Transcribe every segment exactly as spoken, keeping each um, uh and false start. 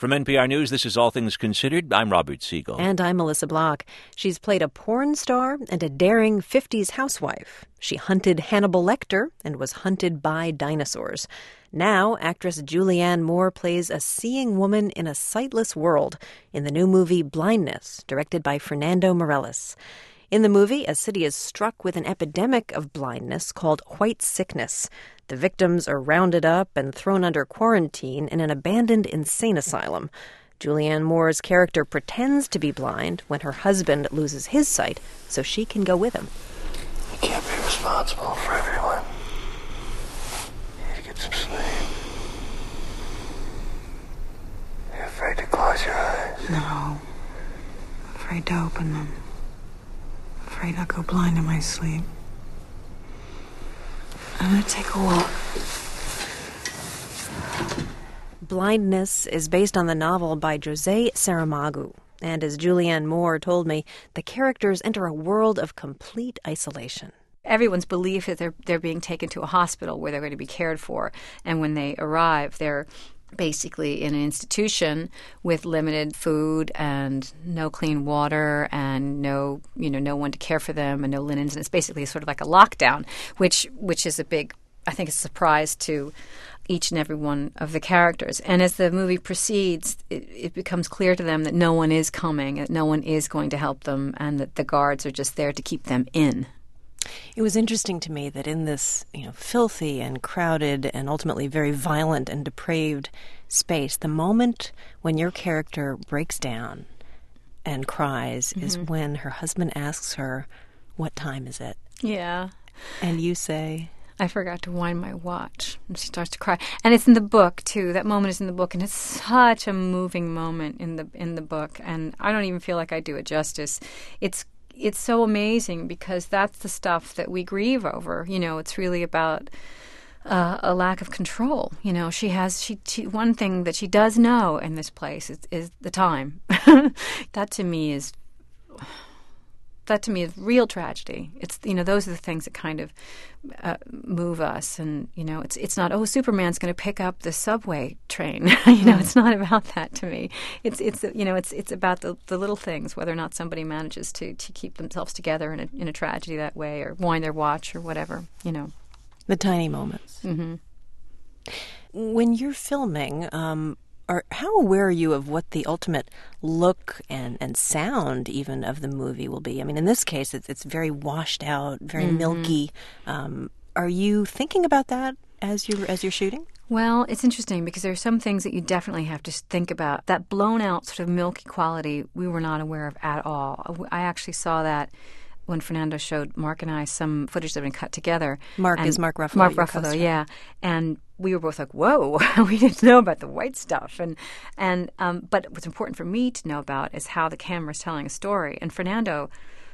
From N P R News, this is All Things Considered. I'm Robert Siegel. And I'm Melissa Block. She's played a porn star and a daring fifties housewife. She hunted Hannibal Lecter and was hunted by dinosaurs. Now, actress Julianne Moore plays a seeing woman in a sightless world in the new movie Blindness, directed by Fernando Meirelles. In the movie, a city is struck with an epidemic of blindness called white sickness. The victims are rounded up and thrown under quarantine in an abandoned insane asylum. Julianne Moore's character pretends to be blind when her husband loses his sight so she can go with him. You can't be responsible for everyone. You need to get some sleep. You're afraid to close your eyes? No. I'm afraid to open them. I'm afraid I'll go blind in my sleep. I'm gonna take a walk. Blindness is based on the novel by José Saramago. And as Julianne Moore told me, the characters enter a world of complete isolation. Everyone's belief that they're they're being taken to a hospital where they're going to be cared for. And when they arrive, they're basically in an institution with limited food and no clean water and no, you know, no one to care for them and no linens. And it's basically sort of like a lockdown, which which is a big, I think, a surprise to each and every one of the characters. And as the movie proceeds, it, it becomes clear to them that no one is coming, that no one is going to help them, and that the guards are just there to keep them in. It was interesting to me that in this, you know, filthy and crowded and ultimately very violent and depraved space, the moment when your character breaks down and cries mm-hmm. is when her husband asks her, "What time is it?" Yeah. And you say, "I forgot to wind my watch." And she starts to cry. And it's in the book, too. That moment is in the book. And it's such a moving moment in the in the book. And I don't even feel like I do it justice. It's It's so amazing because that's the stuff that we grieve over. You know, it's really about uh, a lack of control. You know, she has she, she one thing that she does know in this place is, is the time. That to me is that to me is real tragedy. It's, you know, those are the things that kind of uh, move us. And, you know, it's it's not, oh, Superman's going to pick up the subway train. You know, it's not about that to me. It's, it's you know, it's it's about the, the little things, whether or not somebody manages to, to keep themselves together in a, in a tragedy that way or wind their watch or whatever, you know. The tiny moments. Mm-hmm. When you're filming, um, Or how aware are you of what the ultimate look and, and sound even of the movie will be? I mean, in this case, it's, it's very washed out, very mm-hmm. milky. Um, are you thinking about that as you're, as you're shooting? Well, it's interesting because there are some things that you definitely have to think about. That blown out sort of milky quality we were not aware of at all. I actually saw that when Fernando showed Mark and I some footage that had been cut together. Mark is Mark Ruffalo. Mark Ruffalo, yeah. And we were both like, whoa, we didn't know about the white stuff. And and um, but what's important for me to know about is how the camera is telling a story. And Fernando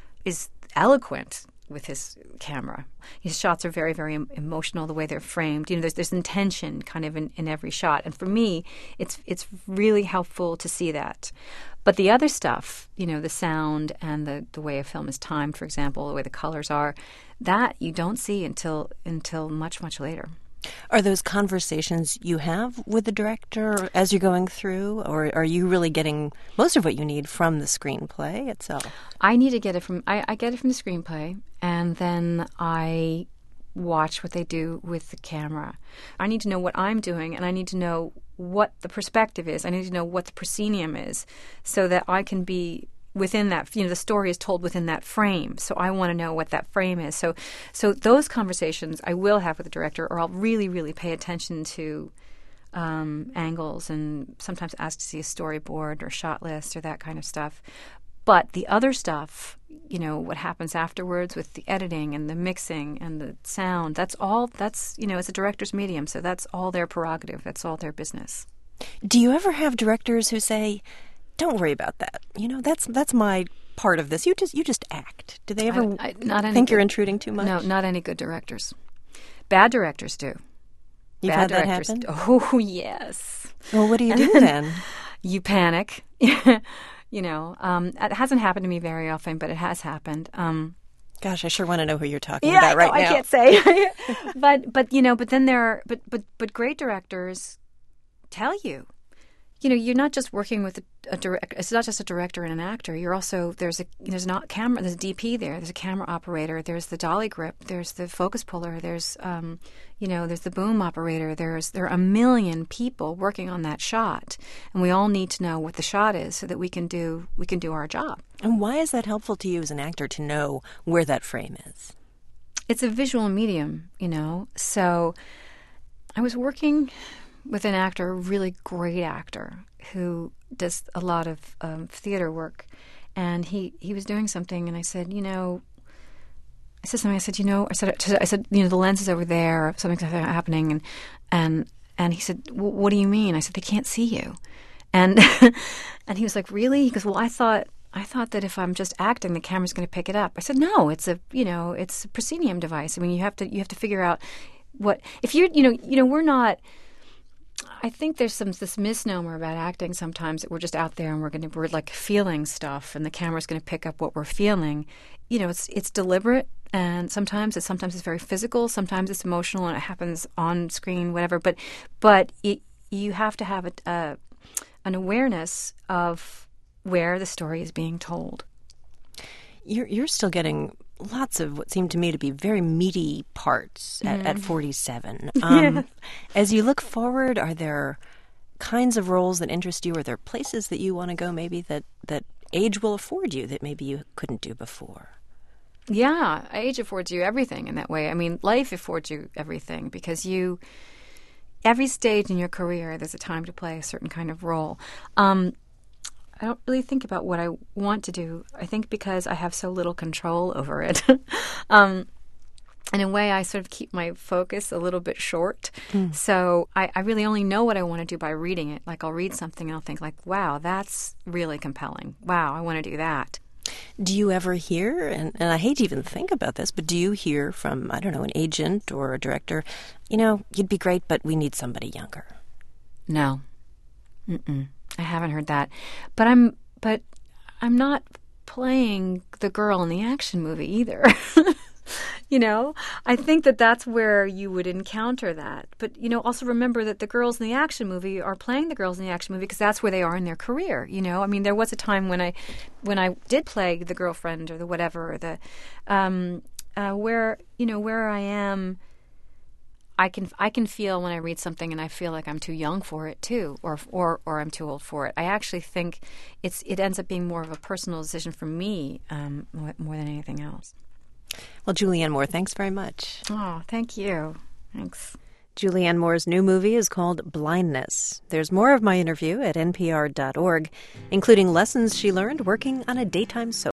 is eloquent with his camera. His shots are very, very emotional, the way they're framed. You know, there's there's intention kind of in, in every shot. And for me, it's it's really helpful to see that. But the other stuff, you know, the sound and the, the way a film is timed, for example, the way the colors are, that you don't see until until much, much later. Are those conversations you have with the director as you're going through, or are you really getting most of what you need from the screenplay itself? I need to get it from I, I get it from the screenplay, and then I watch what they do with the camera. I need to know what I'm doing, and I need to know what the perspective is. I need to know what the proscenium is, so that I can be within that, you know, the story is told within that frame. So I want to know what that frame is. So so those conversations I will have with the director, or I'll really, really pay attention to um, angles and sometimes ask to see a storyboard or shot list or that kind of stuff. But the other stuff, you know, what happens afterwards with the editing and the mixing and the sound, that's all, that's, you know, it's a director's medium. So that's all their prerogative. That's all their business. Do you ever have directors who say, don't worry about that. You know, that's that's my part of this. You just you just act. Do they ever I, I, not think good, you're intruding too much? No, not any good directors. Bad directors do. You've Bad had that directors. happen? Oh, yes. Well, what do you do then? You panic. You know, um, it hasn't happened to me very often, but it has happened. Um, Gosh, I sure want to know who you're talking yeah, about right no, now. I can't say. but but you know, but then there are but but but great directors tell you. you know, you're not just working with a, a direct. It's not just a director and an actor. You're also there's a there's not camera. There's a D P there. There's a camera operator. There's the dolly grip. There's the focus puller. There's um, you know, there's the boom operator. There's there are a million people working on that shot, and we all need to know what the shot is so that we can do we can do our job. And why is that helpful to you as an actor to know where that frame is? It's a visual medium, you know. So I was working with an actor, a really great actor, who does a lot of um, theater work. And he, he was doing something, and I said, you know, I said something, I said, you know, I said, I said, you know, the lens is over there, something's happening. And and, and he said, well, what do you mean? I said, they can't see you. And and he was like, really? He goes, well, I thought... I thought that if I'm just acting, the camera's going to pick it up. I said, no, it's a, you know, it's a proscenium device. I mean, you have to, you have to figure out what, if you're, you know, you know, we're not, I think there's some, this misnomer about acting sometimes that we're just out there and we're going to, we're like feeling stuff and the camera's going to pick up what we're feeling. You know, it's, it's deliberate, and sometimes it's, sometimes it's very physical, sometimes it's emotional and it happens on screen, whatever. But, but it, you have to have a, a, an awareness of where the story is being told. You're you're still getting lots of what seem to me to be very meaty parts at, mm. at forty-seven. Um, yeah. As you look forward, are there kinds of roles that interest you? Are there places that you want to go maybe that, that age will afford you that maybe you couldn't do before? Yeah, age affords you everything in that way. I mean, life affords you everything because you, every stage in your career, there's a time to play a certain kind of role. Um, I don't really think about what I want to do. I think because I have so little control over it. um, in a way, I sort of keep my focus a little bit short. Mm. So I, I really only know what I want to do by reading it. Like I'll read something and I'll think like, wow, that's really compelling. Wow, I want to do that. Do you ever hear, and, and I hate to even think about this, but do you hear from, I don't know, an agent or a director, you know, you'd be great, but we need somebody younger? No. Mm-mm. I haven't heard that, but I'm but I'm not playing the girl in the action movie either. You know, I think that that's where you would encounter that. But you know, also remember that the girls in the action movie are playing the girls in the action movie because that's where they are in their career. You know, I mean, there was a time when I when I did play the girlfriend or the whatever, or the um, uh, where you know where I am. I can I can feel when I read something and I feel like I'm too young for it too, or or or I'm too old for it. I actually think it's it ends up being more of a personal decision for me um, more than anything else. Well, Julianne Moore, thanks very much. Oh, thank you. Thanks. Julianne Moore's new movie is called Blindness. There's more of my interview at N P R dot org, including lessons she learned working on a daytime soap.